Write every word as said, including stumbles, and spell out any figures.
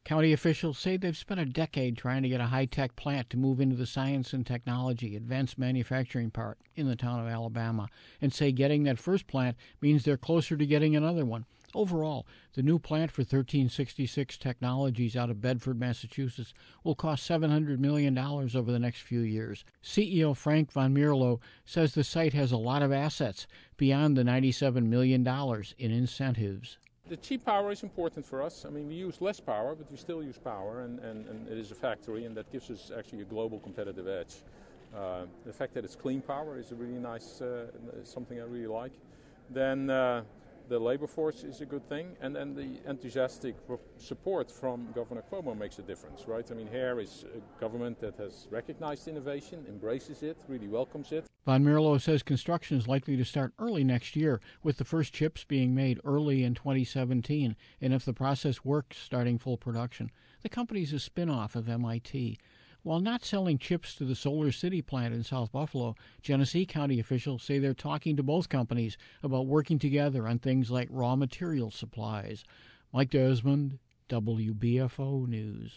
County officials say they've spent a decade trying to get a high-tech plant to move into the science and technology, advanced manufacturing part in the town of Alabama, and say getting that first plant means they're closer to getting another one. Overall, the new plant for thirteen sixty-six Technologies out of Bedford, Massachusetts, will cost seven hundred million dollars over the next few years. C E O Frank von Mierlo says the site has a lot of assets beyond the ninety-seven million dollars in incentives. The cheap power is important for us. I mean, we use less power, but we still use power, and, and, and it is a factory, and that gives us actually a global competitive edge. Uh, the fact that it's clean power is a really nice, uh, something I really like. Then uh, the labor force is a good thing, and then the enthusiastic support from Governor Cuomo makes a difference, right? I mean, here is a government that has recognized innovation, embraces it, really welcomes it. Von Mierlo says construction is likely to start early next year, with the first chips being made early in twenty seventeen, and if the process works, starting full production. The company is a spin-off of M I T. While not selling chips to the Solar City plant in South Buffalo, Genesee County officials say they're talking to both companies about working together on things like raw material supplies. Mike Desmond, W B F O News.